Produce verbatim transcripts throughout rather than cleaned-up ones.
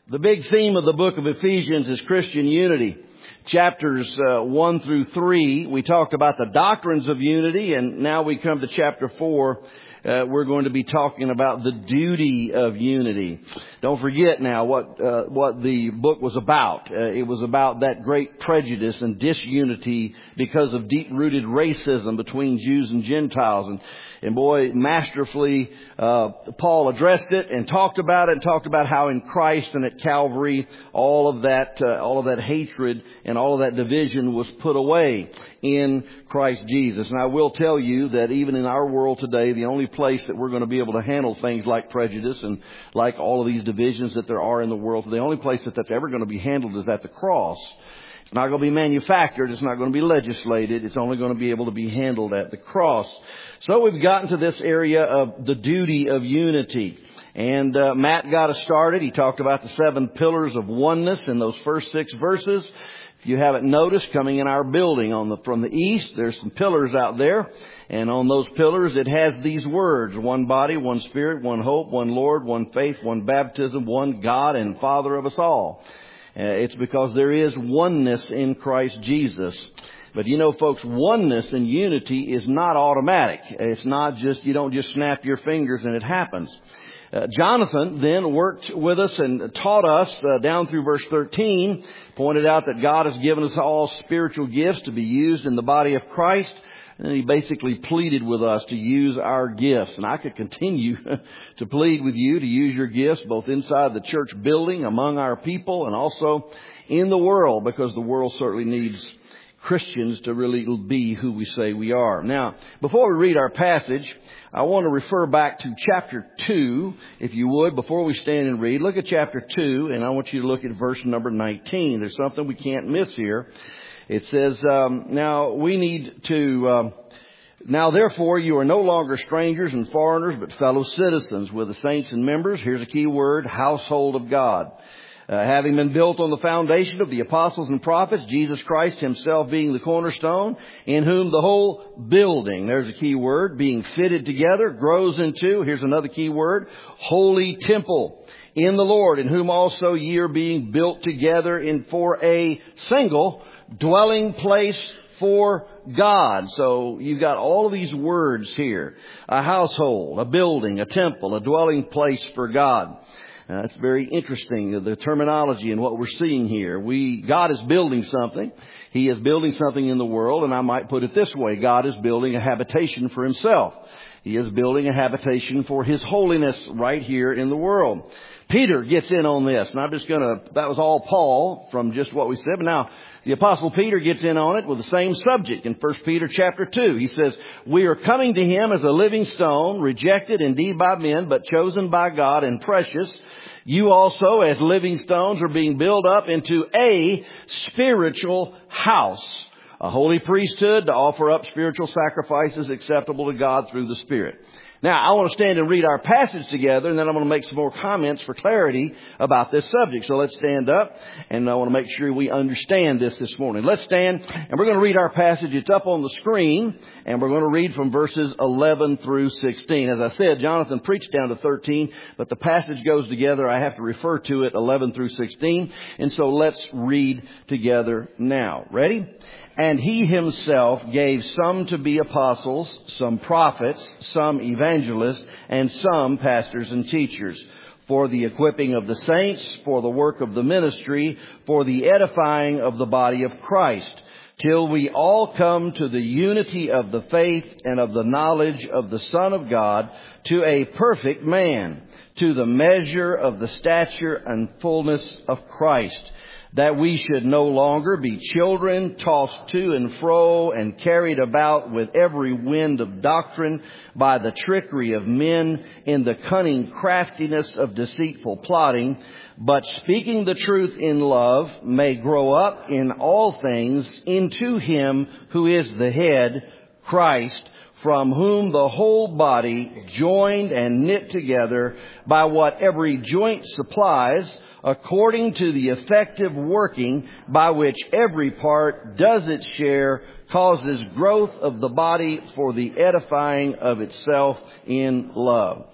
The big theme of the book of Ephesians is Christian unity. Chapters uh, one through three, we talked about the doctrines of unity, and now we come to chapter four. Uh, we're going to be talking about the duty of unity. Don't forget now what uh, what the book was about. Uh, it was about that great prejudice and disunity because of deep-rooted racism between Jews and Gentiles. And, and boy, masterfully, uh, Paul addressed it and talked about it and talked about how in Christ and at Calvary, all of that, uh, all of that hatred and all of that division was put away in Christ Jesus. And I will tell you that even in our world today, the only place that we're going to be able to handle things like prejudice and like all of these divisions that there are in the world, the only place that that's ever going to be handled is at the cross. It's not going to be manufactured. It's not going to be legislated. It's only going to be able to be handled at the cross. So we've gotten to this area of the duty of unity. And uh, Matt got us started. He talked about the seven pillars of oneness in those first six verses. If you haven't noticed, coming in our building on the from the east, there's some pillars out there. And on those pillars, it has these words: one body, one spirit, one hope, one Lord, one faith, one baptism, one God and Father of us all. Uh, it's because there is oneness in Christ Jesus. But you know, folks, oneness and unity is not automatic. It's not just, you don't just snap your fingers and it happens. Uh, Jonathan then worked with us and taught us uh, down through verse thirteen, pointed out that God has given us all spiritual gifts to be used in the body of Christ. And he basically pleaded with us to use our gifts. And I could continue to plead with you to use your gifts both inside the church building, among our people, and also in the world, because the world certainly needs Christians to really be who we say we are. Now, before we read our passage, I want to refer back to chapter two, if you would, before we stand and read. Look at chapter two, and I want you to look at verse number nineteen. There's something we can't miss here. It says, um, now we need to, um, now therefore you are no longer strangers and foreigners, but fellow citizens with the saints and members. Here's a key word: household of God. Uh, having been built on the foundation of the apostles and prophets, Jesus Christ himself being the cornerstone, in whom the whole building, there's a key word, being fitted together, grows into, here's another key word, holy temple in the Lord, in whom also ye are being built together in for a single dwelling place for God. So you've got all of these words here: a household, a building, a temple, a dwelling place for God. Uh, it's very interesting, the terminology and what we're seeing here. We, God is building something. He is building something in the world, and I might put it this way: God is building a habitation for himself. He is building a habitation for his holiness right here in the world. Peter gets in on this, and I'm just going to, that was all Paul from just what we said, but now the Apostle Peter gets in on it with the same subject in First Peter chapter two. He says, we are coming to him as a living stone, rejected indeed by men, but chosen by God and precious. You also, as living stones, are being built up into a spiritual house, a holy priesthood, to offer up spiritual sacrifices acceptable to God through the Spirit. Now, I want to stand and read our passage together, and then I'm going to make some more comments for clarity about this subject. So let's stand up, and I want to make sure we understand this this morning. Let's stand, and we're going to read our passage. It's up on the screen, and we're going to read from verses eleven through sixteen. As I said, Jonathan preached down to thirteen, but the passage goes together. I have to refer to it eleven through sixteen, and so let's read together now. Ready? And he himself gave some to be apostles, some prophets, some evangelists, and some pastors and teachers, for the equipping of the saints, for the work of the ministry, for the edifying of the body of Christ, till we all come to the unity of the faith and of the knowledge of the Son of God, to a perfect man, to the measure of the stature and fullness of Christ, that we should no longer be children, tossed to and fro and carried about with every wind of doctrine by the trickery of men in the cunning craftiness of deceitful plotting, but speaking the truth in love may grow up in all things into him who is the head, Christ, from whom the whole body, joined and knit together by what every joint supplies, according to the effective working by which every part does its share, causes growth of the body for the edifying of itself in love.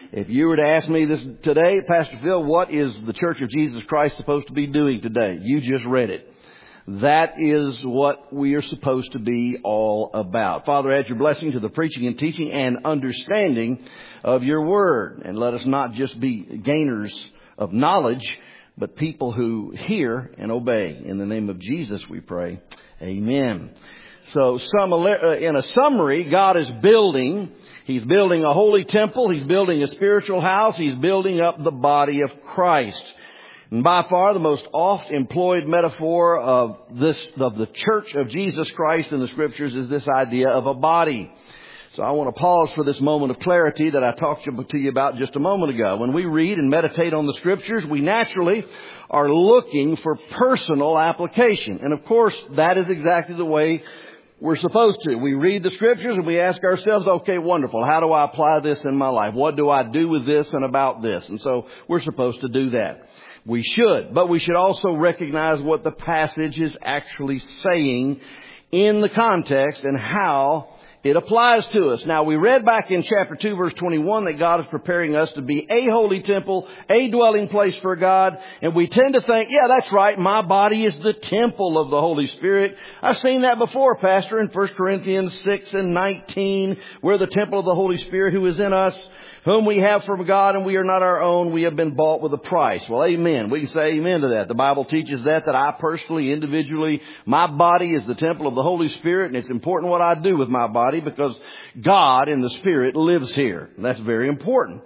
If you were to ask me this today, Pastor Phil, what is the Church of Jesus Christ supposed to be doing today? You just read it. That is what we are supposed to be all about. Father, add your blessing to the preaching and teaching and understanding of your word. And let us not just be gainers of knowledge, but people who hear and obey. In the name of Jesus we pray. Amen. So some, in a summary, God is building. He's building a holy temple. He's building a spiritual house. He's building up the body of Christ. And by far the most oft employed metaphor of this, of the church of Jesus Christ in the scriptures is this idea of a body. So I want to pause for this moment of clarity that I talked to you about just a moment ago. When we read and meditate on the scriptures, we naturally are looking for personal application. And of course, that is exactly the way we're supposed to. We read the scriptures and we ask ourselves, okay, wonderful. How do I apply this in my life? What do I do with this and about this? And so we're supposed to do that. We should, but we should also recognize what the passage is actually saying in the context and how it applies to us. Now, we read back in chapter two, verse twenty-one, that God is preparing us to be a holy temple, a dwelling place for God. And we tend to think, yeah, that's right. My body is the temple of the Holy Spirit. I've seen that before, Pastor, in First Corinthians six and nineteen. We're the temple of the Holy Spirit who is in us, whom we have from God, and we are not our own. We have been bought with a price. Well, amen. We can say amen to that. The Bible teaches that, that I personally, individually, my body is the temple of the Holy Spirit, and it's important what I do with my body because God in the Spirit lives here. That's very important.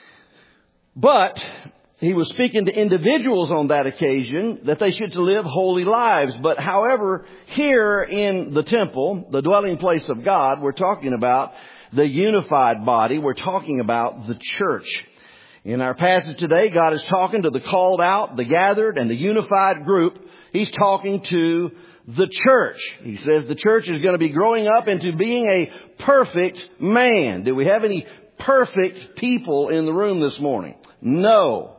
But he was speaking to individuals on that occasion that they should live holy lives. But however, here in the temple, the dwelling place of God, we're talking about the unified body. We're talking about the church. In our passage today, God is talking to the called out, the gathered, and the unified group. He's talking to the church. He says the church is going to be growing up into being a perfect man. Do we have any perfect people in the room this morning? No.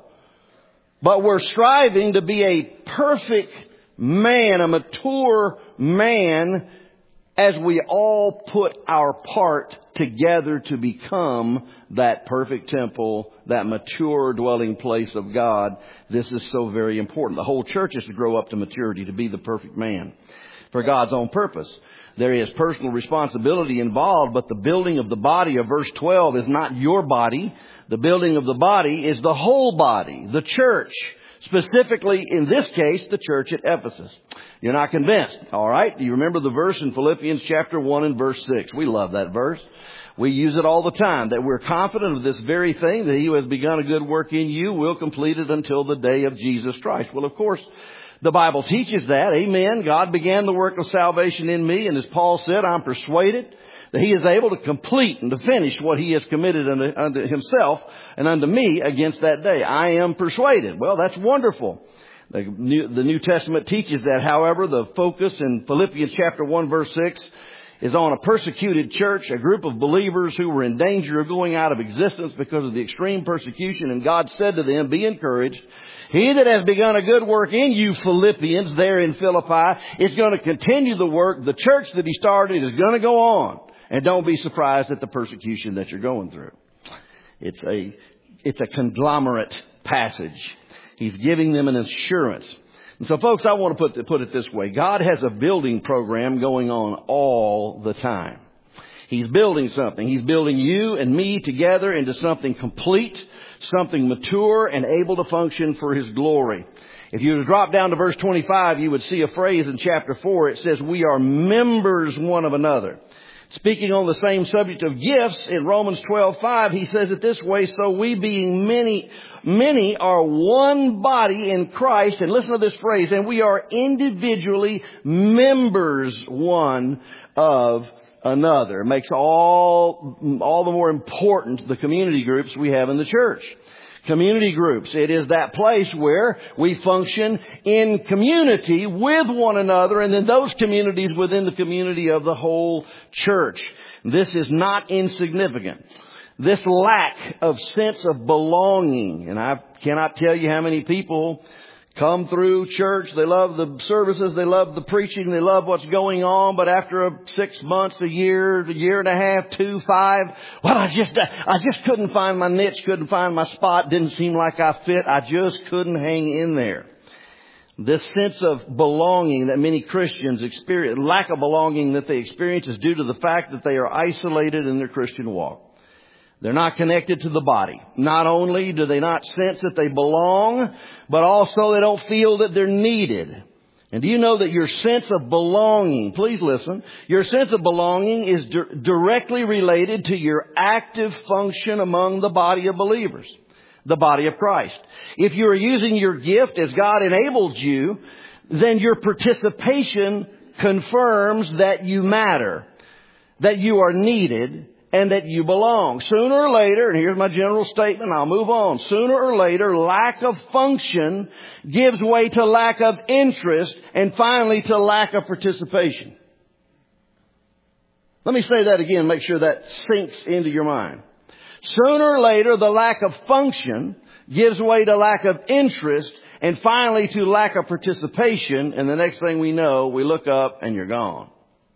But we're striving to be a perfect man, a mature man, as we all put our part together to become that perfect temple, that mature dwelling place of God. This is so very important. The whole church is to grow up to maturity, to be the perfect man for God's own purpose. There is personal responsibility involved, but the building of the body of verse twelve is not your body. The building of the body is the whole body, the church. Specifically, in this case, the church at Ephesus. You're not convinced, all right? Do you remember the verse in Philippians chapter one and verse six? We love that verse. We use it all the time, that we're confident of this very thing, that he who has begun a good work in you will complete it until the day of Jesus Christ. Well, of course, the Bible teaches that. Amen. God began the work of salvation in me, and as Paul said, I'm persuaded that he is able to complete and to finish what he has committed unto, unto himself and unto me against that day. I am persuaded. Well, that's wonderful. The New, the New Testament teaches that. However, the focus in Philippians chapter one, verse six is on a persecuted church, a group of believers who were in danger of going out of existence because of the extreme persecution. And God said to them, be encouraged. He that has begun a good work in you, Philippians, there in Philippi, is going to continue the work. The church that he started is going to go on. And don't be surprised at the persecution that you're going through. It's a, it's a conglomerate passage. He's giving them an assurance. And so, folks, I want to put, put it this way. God has a building program going on all the time. He's building something. He's building you and me together into something complete, something mature and able to function for his glory. If you were to drop down to verse twenty-five, you would see a phrase in chapter four. It says, we are members one of another. Speaking on the same subject of gifts, in Romans twelve five, he says it this way, so we being many, many are one body in Christ, and listen to this phrase, and we are individually members one of another. It makes all, all the more important the community groups we have in the church. Community groups. It is that place where we function in community with one another, and then those communities within the community of the whole church. This is not insignificant. This lack of sense of belonging, and I cannot tell you how many people come through church. They love the services. They love the preaching. They love what's going on. But after a six months, a year, a year and a half, two, five, well, I just, I just couldn't find my niche, couldn't find my spot. Didn't seem like I fit. I just couldn't hang in there. This sense of belonging that many Christians experience, lack of belonging that they experience, is due to the fact that they are isolated in their Christian walk. They're not connected to the body. Not only do they not sense that they belong, but also they don't feel that they're needed. And do you know that your sense of belonging, please listen, your sense of belonging is di- directly related to your active function among the body of believers, the body of Christ. If you are using your gift as God enabled you, then your participation confirms that you matter, that you are needed, and that you belong. Sooner or later, and here's my general statement, I'll move on. Sooner or later, lack of function gives way to lack of interest and finally to lack of participation. Let me say that again, make sure that sinks into your mind. Sooner or later, the lack of function gives way to lack of interest and finally to lack of participation. And the next thing we know, we look up and you're gone.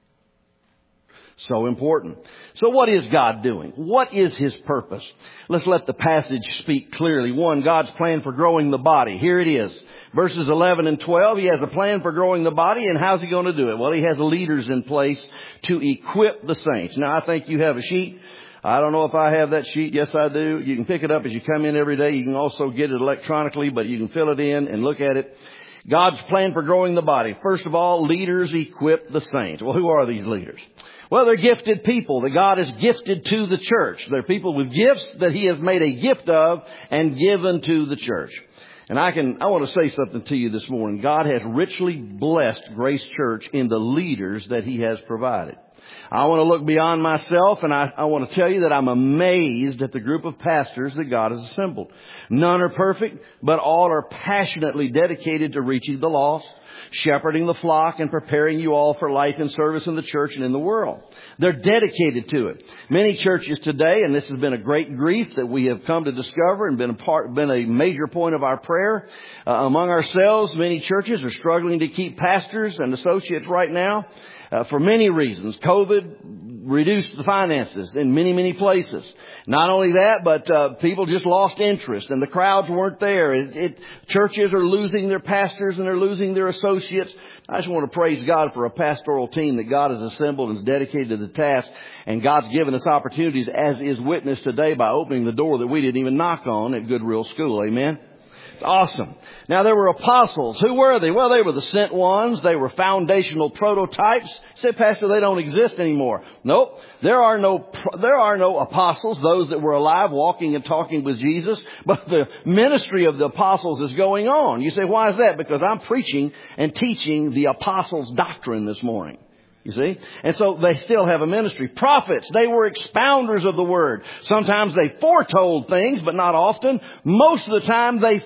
So important. So what is God doing? What is His purpose? Let's let the passage speak clearly. One, God's plan for growing the body. Here it is. Verses eleven and twelve, He has a plan for growing the body. And how's He going to do it? Well, He has leaders in place to equip the saints. Now, I think you have a sheet. I don't know if I have that sheet. Yes, I do. You can pick it up as you come in every day. You can also get it electronically, but you can fill it in and look at it. God's plan for growing the body. First of all, leaders equip the saints. Well, who are these leaders? Well, they're gifted people that God has gifted to the church. They're people with gifts that He has made a gift of and given to the church. And I can, I want to say something to you this morning. God has richly blessed Grace Church in the leaders that He has provided. I want to look beyond myself, and I, I want to tell you that I'm amazed at the group of pastors that God has assembled. None are perfect, but all are passionately dedicated to reaching the lost, shepherding the flock, and preparing you all for life and service in the church and in the world. They're dedicated to it. Many churches today, and this has been a great grief that we have come to discover and been a part, been a major point of our prayer uh, among ourselves. Many churches are struggling to keep pastors and associates right now. Uh, for many reasons. COVID reduced the finances in many, many places. Not only that, but uh, people just lost interest and the crowds weren't there. It, it, churches are losing their pastors and they're losing their associates. I just want to praise God for a pastoral team that God has assembled and is dedicated to the task. And God's given us opportunities, as is witnessed today, by opening the door that we didn't even knock on at Goodwill School. Amen. It's awesome. Now, there were apostles. Who were they? Well, they were the sent ones. They were foundational prototypes. You say, Pastor, they don't exist anymore. Nope. There are no, there are no apostles, those that were alive, walking and talking with Jesus. But the ministry of the apostles is going on. You say, why is that? Because I'm preaching and teaching the apostles' doctrine this morning. You see? And so they still have a ministry. Prophets, they were expounders of the word. Sometimes they foretold things, but not often. Most of the time they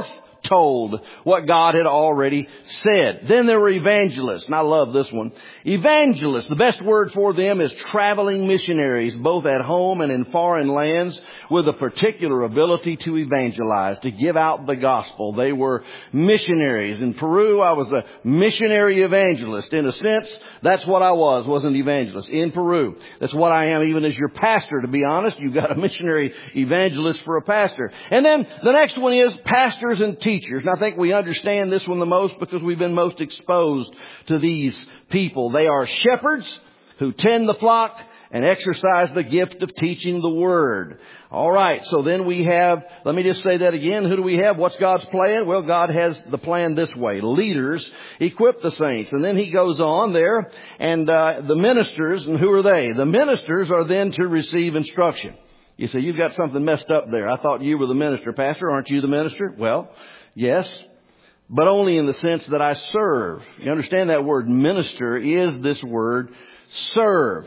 foretold what God had already said. Then there were evangelists, and I love this one. Evangelists, the best word for them is traveling missionaries, both at home and in foreign lands, with a particular ability to evangelize, to give out the gospel. They were missionaries. In Peru, I was a missionary evangelist. In a sense, that's what I was, was an evangelist in Peru. That's what I am even as your pastor, to be honest. You've got a missionary evangelist for a pastor. And then the next one is pastors and teachers. And I think we understand this one the most because we've been most exposed to these people. They are shepherds who tend the flock and exercise the gift of teaching the word. All right. So then we have, let me just say that again. Who do we have? What's God's plan? Well, God has the plan this way. Leaders equip the saints. And then He goes on there and uh, the ministers, and who are they? The ministers are then to receive instruction. You say, you've got something messed up there. I thought you were the minister. Pastor, aren't you the minister? Well, yes, but only in the sense that I serve. You understand that word minister is this word serve.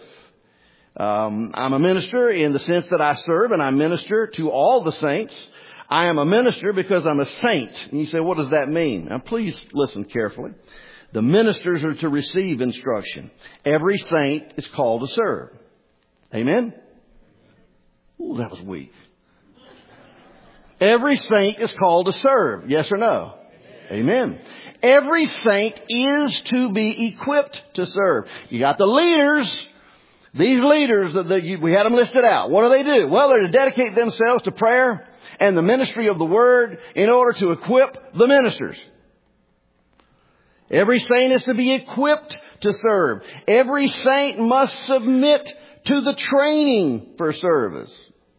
Um, I'm a minister in the sense that I serve and I minister to all the saints. I am a minister because I'm a saint. And you say, what does that mean? Now, please listen carefully. The ministers are to receive instruction. Every saint is called to serve. Amen? Ooh, that was weak. Every saint is called to serve. Yes or no? Amen. Every saint is to be equipped to serve. You got the leaders. These leaders, that the, we had them listed out. What do they do? Well, they're to dedicate themselves to prayer and the ministry of the Word in order to equip the ministers. Every saint is to be equipped to serve. Every saint must submit to the training for service.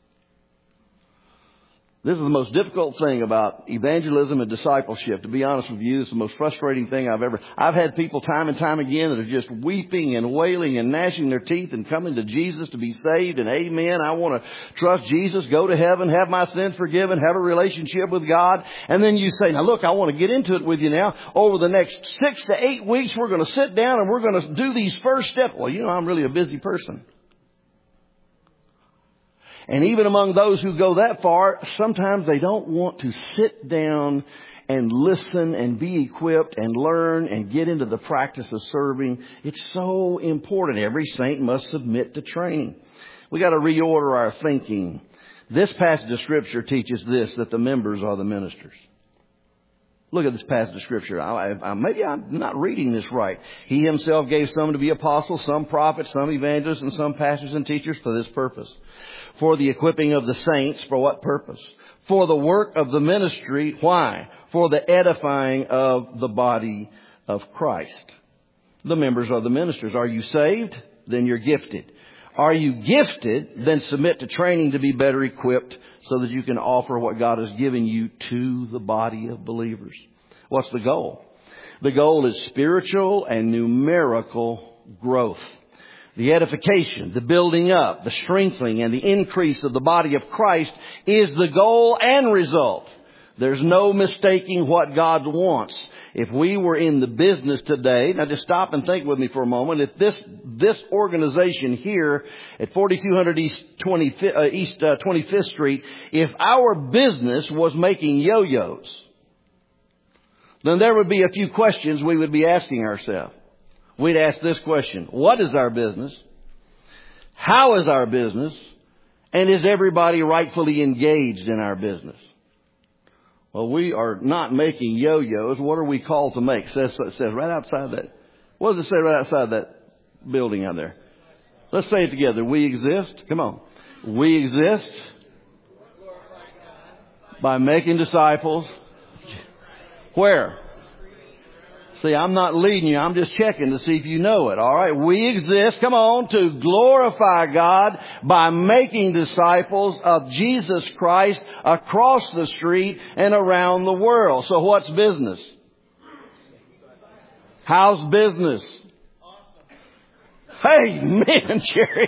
This is the most difficult thing about evangelism and discipleship. To be honest with you, it's the most frustrating thing I've ever... I've had people time and time again that are just weeping and wailing and gnashing their teeth and coming to Jesus to be saved. And amen, I want to trust Jesus, go to heaven, have my sins forgiven, have a relationship with God. And then you say, now look, I want to get into it with you now. Over the next six to eight weeks, we're going to sit down and we're going to do these first steps. Well, you know, I'm really a busy person. And even among those who go that far, sometimes they don't want to sit down and listen and be equipped and learn and get into the practice of serving. It's so important. Every saint must submit to training. We got to reorder our thinking. This passage of Scripture teaches this, that the members are the ministers. Look at this passage of Scripture. I, I, maybe I'm not reading this right. He himself gave some to be apostles, some prophets, some evangelists, and some pastors and teachers for this purpose. For the equipping of the saints, for what purpose? For the work of the ministry. Why? For the edifying of the body of Christ. The members are the ministers. Are you saved? Then you're gifted. Are you gifted? Then submit to training to be better equipped so that you can offer what God has given you to the body of believers. What's the goal? The goal is spiritual and numerical growth. The edification, the building up, the strengthening, and the increase of the body of Christ is the goal and result. There's no mistaking what God wants. If we were in the business today, now just stop and think with me for a moment. If this this organization here at forty-two hundred East, twenty-fifth, uh, East uh, twenty-fifth Street, if our business was making yo-yos, then there would be a few questions we would be asking ourselves. We'd ask this question: what is our business? How is our business? And is everybody rightfully engaged in our business? Well, we are not making yo-yos. What are we called to make? It says, it says right outside that. What does it say right outside that building out there? Let's say it together. We exist. Come on. We exist by making disciples. Where? See, I'm not leading you. I'm just checking to see if you know it. All right. We exist, come on, to glorify God by making disciples of Jesus Christ across the street and around the world. So what's business? How's business? Hey, man, Jerry.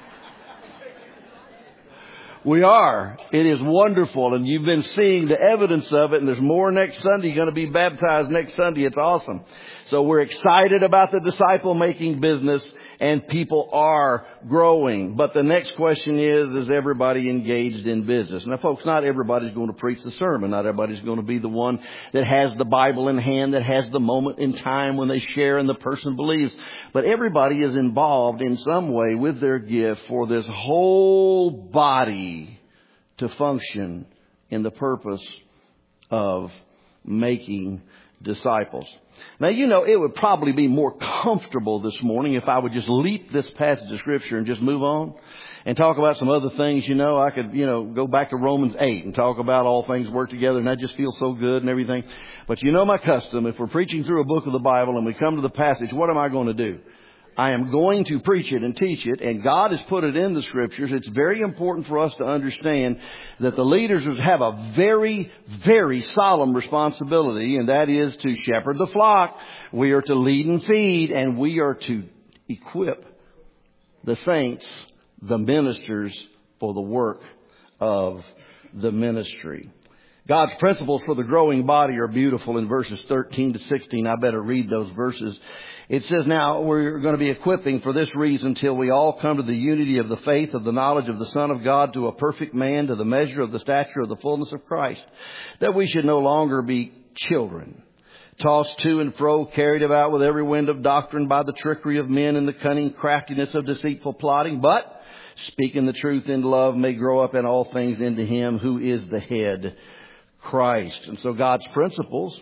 We are. It is wonderful. And you've been seeing the evidence of it. And there's more next Sunday. You're going to be baptized next Sunday. It's awesome. So we're excited about the disciple-making business. And people are growing. But the next question is, is everybody engaged in business? Now, folks, not everybody's going to preach the sermon. Not everybody's going to be the one that has the Bible in hand, that has the moment in time when they share and the person believes. But everybody is involved in some way with their gift for this whole body to function in the purpose of making disciples. Now, you know, it would probably be more comfortable this morning if I would just leap this passage of Scripture and just move on and talk about some other things. You know, I could, you know, go back to Romans eight and talk about all things work together, and that just feels so good and everything. But you know my custom, if we're preaching through a book of the Bible and we come to the passage, what am I going to do? I am going to preach it and teach it, and God has put it in the Scriptures. It's very important for us to understand that the leaders have a very, very solemn responsibility, and that is to shepherd the flock. We are to lead and feed, and we are to equip the saints, the ministers, for the work of the ministry. God's principles for the growing body are beautiful in verses thirteen to sixteen. I better read those verses. It says, now we're going to be equipping for this reason till we all come to the unity of the faith of the knowledge of the Son of God, to a perfect man, to the measure of the stature of the fullness of Christ, that we should no longer be children, tossed to and fro, carried about with every wind of doctrine by the trickery of men and the cunning craftiness of deceitful plotting, but speaking the truth in love may grow up in all things into Him who is the head, Christ. And so God's principles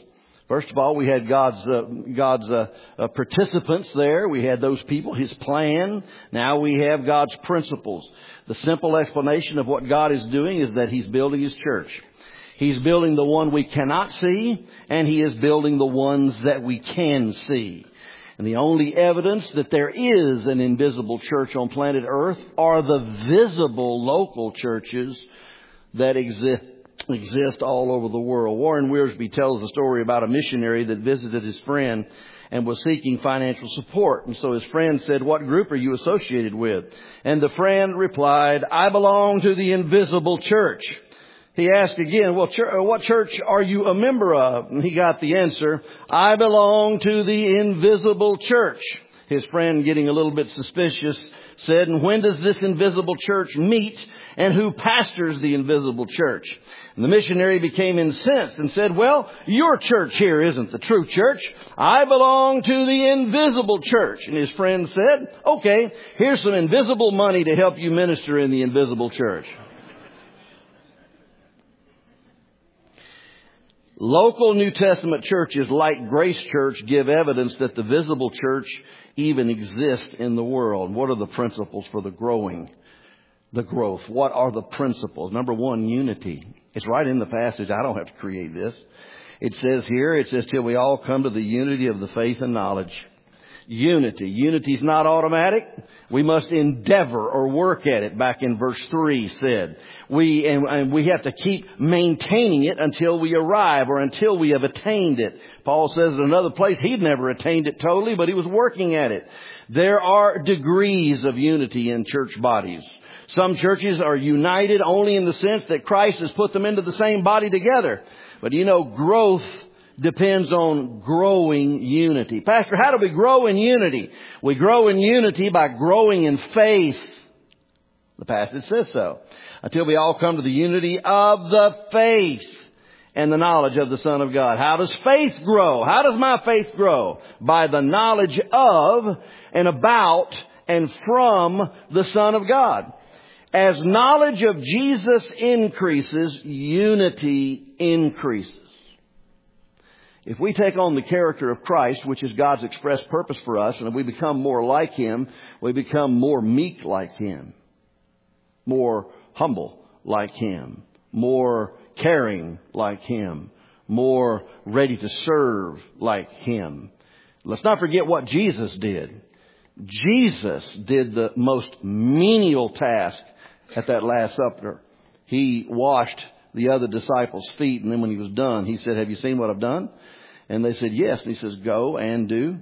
First of all, we had God's uh, God's uh, uh, participants there. We had those people, His plan. Now we have God's principles. The simple explanation of what God is doing is that He's building His church. He's building the one we cannot see, and He is building the ones that we can see. And the only evidence that there is an invisible church on planet Earth are the visible local churches that exist exist all over the world. Warren Wiersbe tells the story about a missionary that visited his friend and was seeking financial support. And so his friend said, "What group are you associated with?" And the friend replied, "I belong to the invisible church." He asked again, well, ch- what church are you a member of? And he got the answer, "I belong to the invisible church." His friend, getting a little bit suspicious, said, "And when does this invisible church meet? And who pastors the invisible church?" And the missionary became incensed and said, "Well, your church here isn't the true church. I belong to the invisible church." And his friend said, "Okay, here's some invisible money to help you minister in the invisible church." Local New Testament churches like Grace Church give evidence that the visible church even exists in the world. What are the principles for the growing, the growth? What are the principles? Number one, unity. It's right in the passage. I don't have to create this. It says here, it says, "Till we all come to the unity of the faith and knowledge." Unity. Unity is not automatic. We must endeavor or work at it. Back in verse three said. We, and, and we have to keep maintaining it until we arrive or until we have attained it. Paul says in another place he'd never attained it totally, but he was working at it. There are degrees of unity in church bodies. Some churches are united only in the sense that Christ has put them into the same body together. But you know, growth depends on growing unity. Pastor, how do we grow in unity? We grow in unity by growing in faith. The passage says so. Until we all come to the unity of the faith and the knowledge of the Son of God. How does faith grow? How does my faith grow? By the knowledge of and about and from the Son of God. As knowledge of Jesus increases, unity increases. If we take on the character of Christ, which is God's express purpose for us, and if we become more like Him, we become more meek like Him, more humble like Him, more caring like Him, more ready to serve like Him. Let's not forget what Jesus did. Jesus did the most menial task at that Last Supper. He washed the other disciples' feet, and then when He was done, He said, "Have you seen what I've done?" And they said, "Yes." And He says, "Go and do."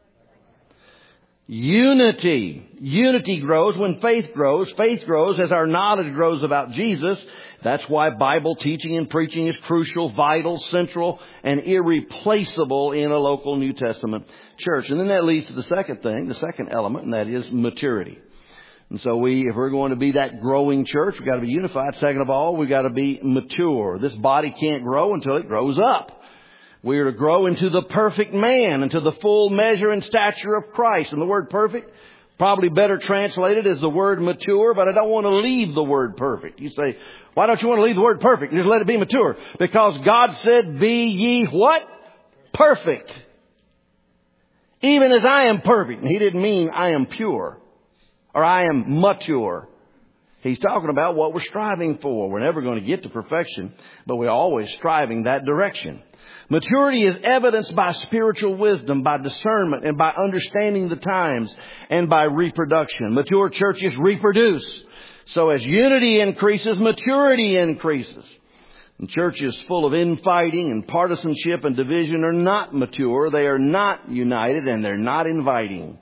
Unity. Unity grows when faith grows. Faith grows as our knowledge grows about Jesus. That's why Bible teaching and preaching is crucial, vital, central, and irreplaceable in a local New Testament church. And then that leads to the second thing, the second element, and that is maturity. And so we, if we're going to be that growing church, we've got to be unified. Second of all, we've got to be mature. This body can't grow until it grows up. We are to grow into the perfect man, into the full measure and stature of Christ. And the word perfect, probably better translated as the word mature, but I don't want to leave the word perfect. You say, why don't you want to leave the word perfect and just let it be mature? Because God said, "Be ye" what? Perfect. Even as I am perfect. And He didn't mean I am pure or I am mature. He's talking about what we're striving for. We're never going to get to perfection, but we're always striving that direction. Maturity is evidenced by spiritual wisdom, by discernment, and by understanding the times, and by reproduction. Mature churches reproduce. So as unity increases, maturity increases. And churches full of infighting and partisanship and division are not mature. They are not united, and they're not inviting.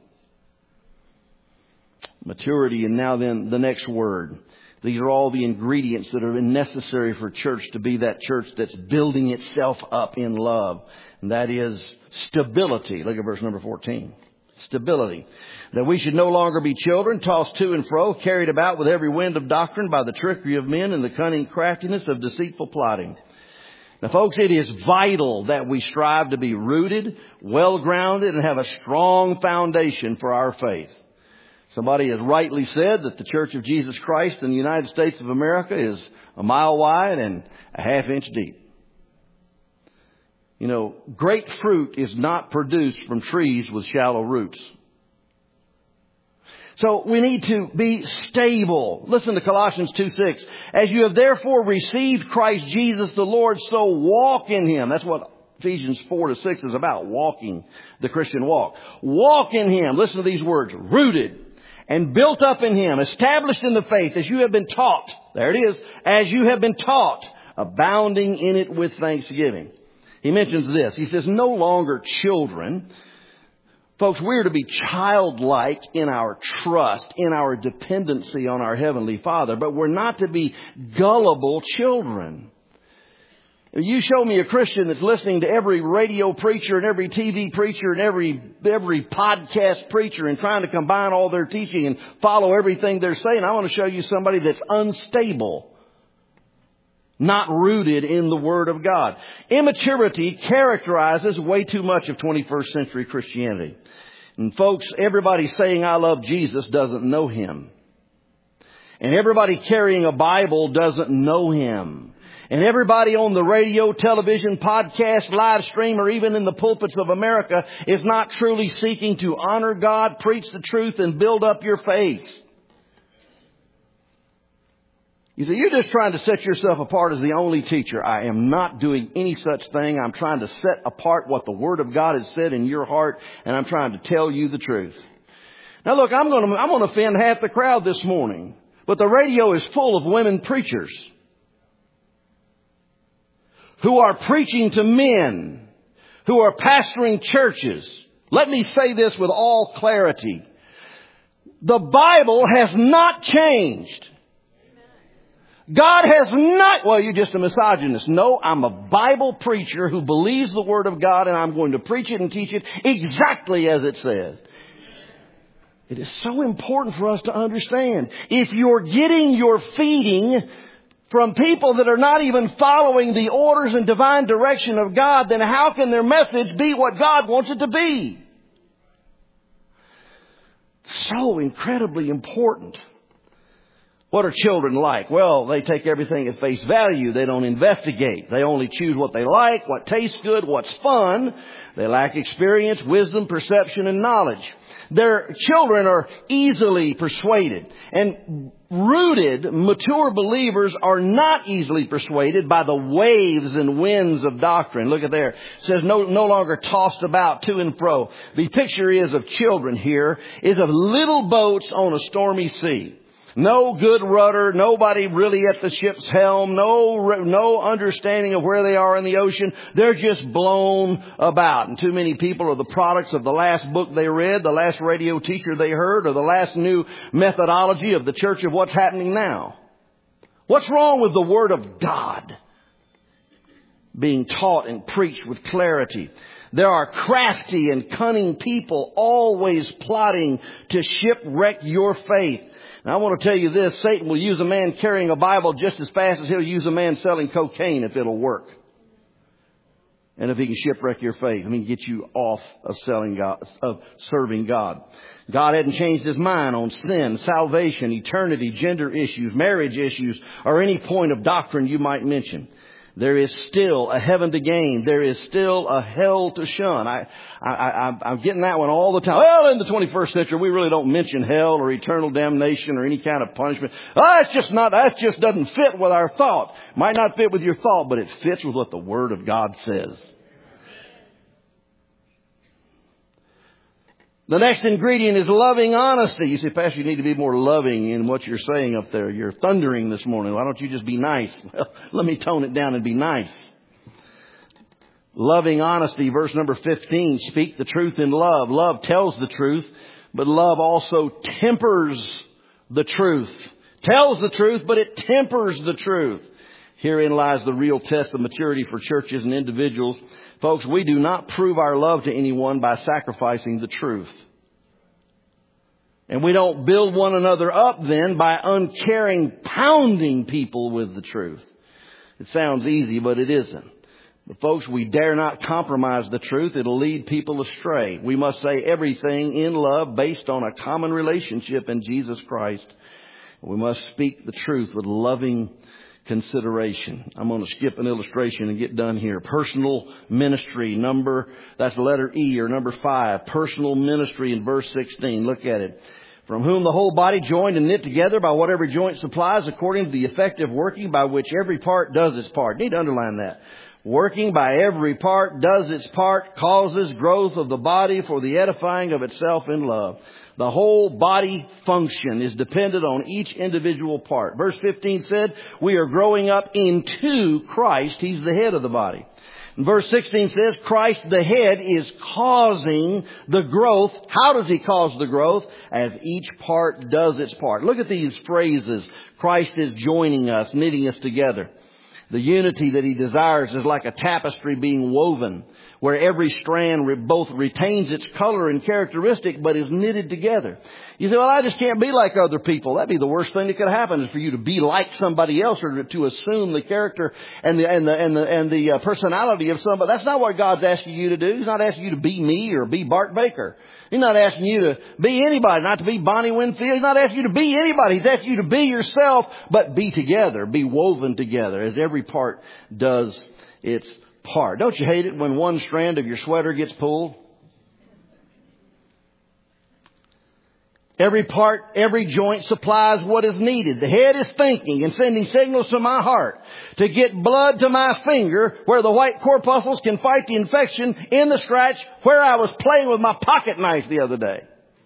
Maturity, and now then the next word. These are all the ingredients that are necessary for church to be that church that's building itself up in love. And that is stability. Look at verse number fourteen. Stability. That we should no longer be children, tossed to and fro, carried about with every wind of doctrine by the trickery of men and the cunning craftiness of deceitful plotting. Now, folks, it is vital that we strive to be rooted, well-grounded, and have a strong foundation for our faith. Somebody has rightly said that the Church of Jesus Christ in the United States of America is a mile wide and a half inch deep. You know, great fruit is not produced from trees with shallow roots. So we need to be stable. Listen to Colossians two six. As you have therefore received Christ Jesus the Lord, so walk in Him. That's what Ephesians four to six is about, walking the Christian walk. Walk in Him. Listen to these words. Rooted and built up in Him, established in the faith as you have been taught. There it is. As you have been taught, abounding in it with thanksgiving. He mentions this. He says, no longer children. Folks, we're to be childlike in our trust, in our dependency on our Heavenly Father, but we're not to be gullible children. You show me a Christian that's listening to every radio preacher and every T V preacher and every every podcast preacher and trying to combine all their teaching and follow everything they're saying. I want to show you somebody that's unstable, not rooted in the Word of God. Immaturity characterizes way too much of twenty-first century Christianity. And folks, everybody saying I love Jesus doesn't know Him. And everybody carrying a Bible doesn't know Him. And everybody on the radio, television, podcast, live stream, or even in the pulpits of America is not truly seeking to honor God, preach the truth, and build up your faith. You say, you're just trying to set yourself apart as the only teacher. I am not doing any such thing. I'm trying to set apart what the Word of God has said in your heart, and I'm trying to tell you the truth. Now look, I'm going to, I'm going to offend half the crowd this morning, but the radio is full of women preachers who are preaching to men, who are pastoring churches. Let me say this with all clarity. The Bible has not changed. God has not, well, you're just a misogynist. No, I'm a Bible preacher who believes the Word of God, and I'm going to preach it and teach it exactly as it says. It is so important for us to understand. If you're getting your feeding from people that are not even following the orders and divine direction of God, then how can their message be what God wants it to be? So incredibly important. What are children like? Well, they take everything at face value. They don't investigate. They only choose what they like, what tastes good, what's fun. They lack experience, wisdom, perception, and knowledge. Their children are easily persuaded. And rooted, mature believers are not easily persuaded by the waves and winds of doctrine. Look at there. It says no, no longer tossed about to and fro. The picture is of children here is of little boats on a stormy sea. No good rudder, nobody really at the ship's helm, no no understanding of where they are in the ocean. They're just blown about. And too many people are the products of the last book they read, the last radio teacher they heard, or the last new methodology of the church of what's happening now. What's wrong with the Word of God being taught and preached with clarity? There are crafty and cunning people always plotting to shipwreck your faith. Now, I want to tell you this. Satan will use a man carrying a Bible just as fast as he'll use a man selling cocaine if it'll work. And if he can shipwreck your faith, I mean, get you off of selling God, of serving God. God hadn't changed His mind on sin, salvation, eternity, gender issues, marriage issues, or any point of doctrine you might mention. There is still a heaven to gain. There is still a hell to shun. I, I, I, I'm getting that one all the time. Well, in the twenty-first century, we really don't mention hell or eternal damnation or any kind of punishment. Oh, that's just not, that just doesn't fit with our thought. Might not fit with your thought, but it fits with what the Word of God says. The next ingredient is loving honesty. You say, Pastor, you need to be more loving in what you're saying up there. You're thundering this morning. Why don't you just be nice? Well, let me tone it down and be nice. Loving honesty, verse number fifteen. Speak the truth in love. Love tells the truth, but love also tempers the truth. Tells the truth, but it tempers the truth. Herein lies the real test of maturity for churches and individuals. Folks, we do not prove our love to anyone by sacrificing the truth. And we don't build one another up then by uncaring, pounding people with the truth. It sounds easy, but it isn't. But folks, we dare not compromise the truth. It'll lead people astray. We must say everything in love based on a common relationship in Jesus Christ. We must speak the truth with loving consideration. I'm going to skip an illustration and get done here. Personal ministry, number, that's letter E or number five. Personal ministry in verse sixteen. Look at it. From whom the whole body joined and knit together by what every joint supplies according to the effective working by which every part does its part. Need to underline that. Working by every part does its part, causes growth of the body for the edifying of itself in love. The whole body function is dependent on each individual part. Verse fifteen said, we are growing up into Christ. He's the head of the body. And verse sixteen says, Christ the head is causing the growth. How does He cause the growth? As each part does its part. Look at these phrases. Christ is joining us, knitting us together. The unity that He desires is like a tapestry being woven, where every strand re- both retains its color and characteristic, but is knitted together. You say, well, I just can't be like other people. That'd be the worst thing that could happen, is for you to be like somebody else, or to assume the character and the and the and the and the uh, personality of somebody. That's not what God's asking you to do. He's not asking you to be me or be Bart Baker. He's not asking you to be anybody, not to be Bonnie Winfield. He's not asking you to be anybody. He's asking you to be yourself, but be together, be woven together, as every part does its part. Don't you hate it when one strand of your sweater gets pulled? Every part, every joint supplies what is needed. The head is thinking and sending signals to my heart to get blood to my finger where the white corpuscles can fight the infection in the scratch where I was playing with my pocket knife the other day.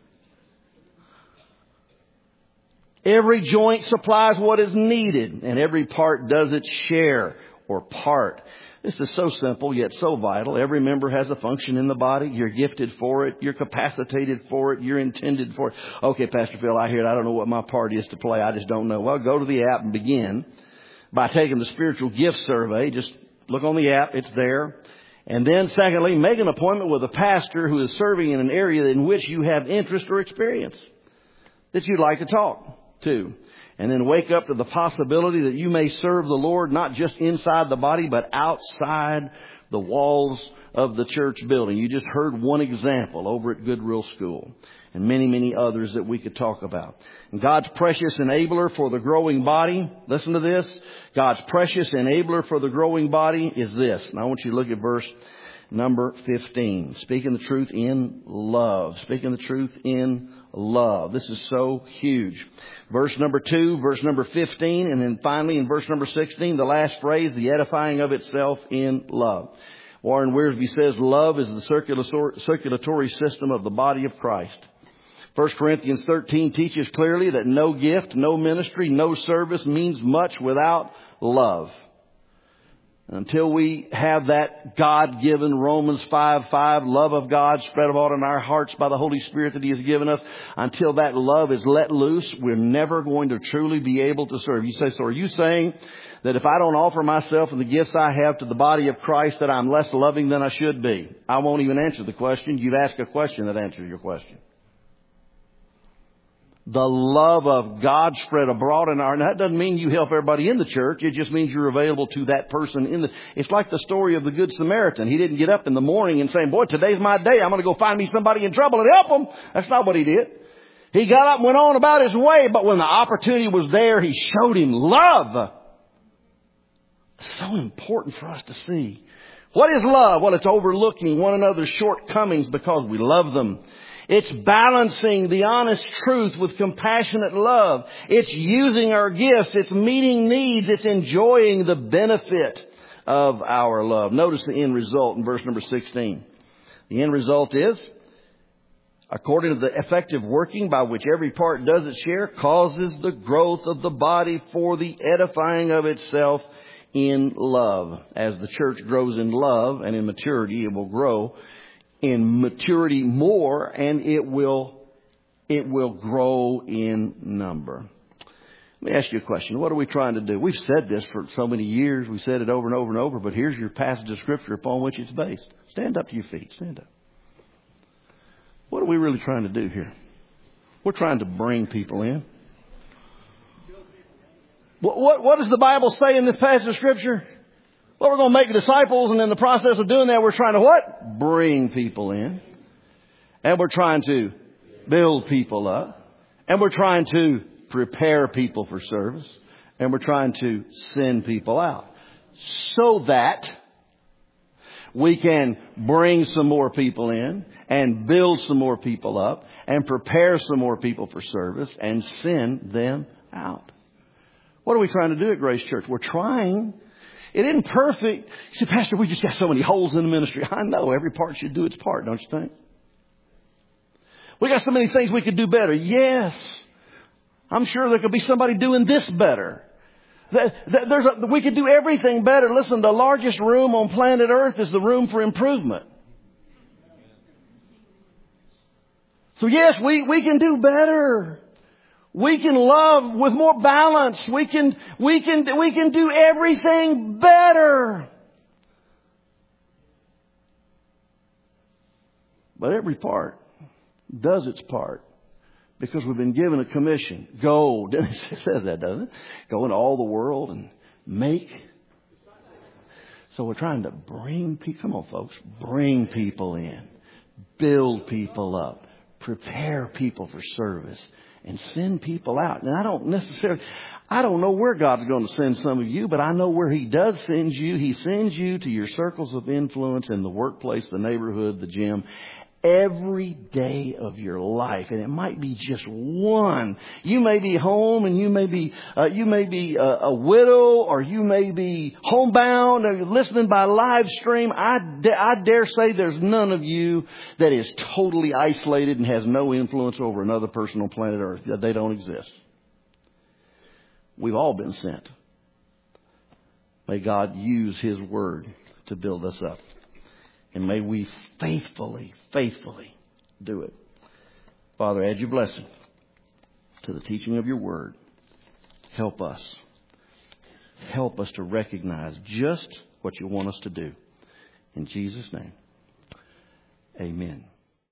Every joint supplies what is needed, and every part does its share or part. This is so simple, yet so vital. Every member has a function in the body. You're gifted for it. You're capacitated for it. You're intended for it. Okay, Pastor Phil, I hear it. I don't know what my part is to play. I just don't know. Well, go to the app and begin by taking the spiritual gift survey. Just look on the app. It's there. And then, secondly, make an appointment with a pastor who is serving in an area in which you have interest or experience that you'd like to talk to. And then wake up to the possibility that you may serve the Lord not just inside the body, but outside the walls of the church building. You just heard one example over at Goodwill School, and many, many others that we could talk about. And God's precious enabler for the growing body, listen to this, God's precious enabler for the growing body is this. And I want you to look at verse number fifteen. Speaking the truth in love. Speaking the truth in love. This is so huge. Verse number two, verse number fifteen, and then finally in verse number sixteen, the last phrase, the edifying of itself in love. Warren Wiersbe says, love is the circulatory system of the body of Christ. First Corinthians thirteen teaches clearly that no gift, no ministry, no service means much without love. Until we have that God-given Romans five five love of God spread abroad in our hearts by the Holy Spirit that He has given us, until that love is let loose, we're never going to truly be able to serve. You say, so are you saying that if I don't offer myself and the gifts I have to the body of Christ that I'm less loving than I should be? I won't even answer the question. You've asked a question that answers your question. The love of God spread abroad in our... And that doesn't mean you help everybody in the church. It just means you're available to that person in the... It's like the story of the Good Samaritan. He didn't get up in the morning and say, boy, today's my day. I'm going to go find me somebody in trouble and help them. That's not what he did. He got up and went on about his way. But when the opportunity was there, he showed him love. It's so important for us to see. What is love? Well, it's overlooking one another's shortcomings because we love them. It's balancing the honest truth with compassionate love. It's using our gifts. It's meeting needs. It's enjoying the benefit of our love. Notice the end result in verse number sixteen. The end result is, according to the effective working by which every part does its share, causes the growth of the body for the edifying of itself in love. As the church grows in love and in maturity, it will grow in maturity more, and it will it will grow in number. Let me ask you a question. What are we trying to do? We've said this for so many years. We've said it over and over and over, but here's your passage of Scripture upon which it's based. Stand up to your feet. Stand up. What are we really trying to do here? We're trying to bring people in. What, what, what does the Bible say in this passage of Scripture? Well, we're going to make disciples, and in the process of doing that, we're trying to what? Bring people in. And we're trying to build people up. And we're trying to prepare people for service. And we're trying to send people out so that we can bring some more people in and build some more people up and prepare some more people for service and send them out. What are we trying to do at Grace Church? We're trying. It isn't perfect. You say, Pastor, we just got so many holes in the ministry. I know. Every part should do its part, don't you think? We got so many things we could do better. Yes. I'm sure there could be somebody doing this better. There's a, we could do everything better. Listen, the largest room on planet Earth is the room for improvement. So yes, we, we can do better. We can love with more balance. We can, we can, we can do everything better. But every part does its part because we've been given a commission. Go. It says that, doesn't it? Go into all the world and make. So we're trying to bring people. Come on, folks. Bring people in. Build people up. Prepare people for service. And send people out. And I don't necessarily, I don't know where God's going to send some of you, but I know where He does send you. He sends you to your circles of influence in the workplace, the neighborhood, the gym, every day of your life. And it might be just one. You may be home and you may be, uh, you may be a, a widow, or you may be homebound or listening by live stream. I, da- I dare say there's none of you that is totally isolated and has no influence over another person on planet Earth. They don't exist. We've all been sent. May God use His word to build us up. And may we faithfully, faithfully do it. Father, add your blessing to the teaching of your word. Help us. Help us to recognize just what you want us to do. In Jesus' name, amen.